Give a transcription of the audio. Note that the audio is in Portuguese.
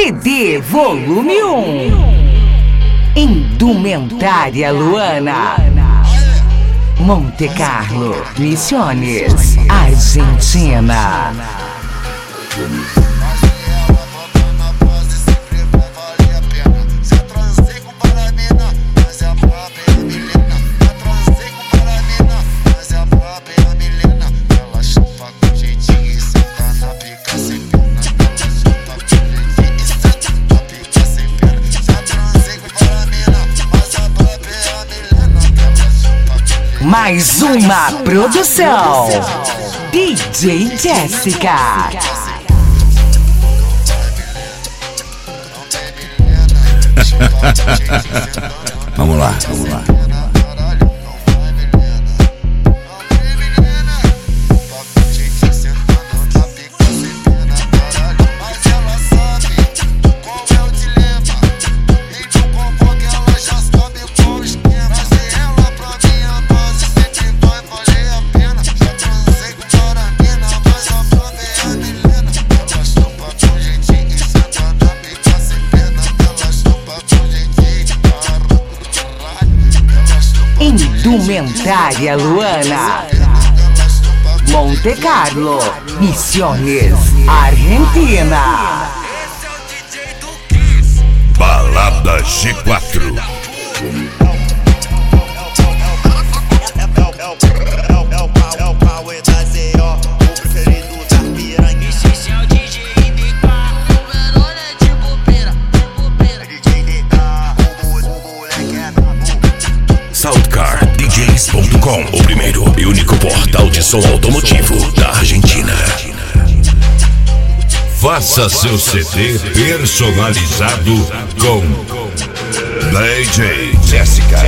CD Volume 1. Indumentária Luana. Monte Carlo, Misiones, Argentina. Mais uma produção DJ Jéssica. Vamos lá, vamos lá. Indumentária Luana. Monte Carlo, Misiones, Argentina. Balada G4. SoundCarDJs.com, o primeiro e único portal de som automotivo da Argentina. Faça seu CD personalizado com DJ Jéssica.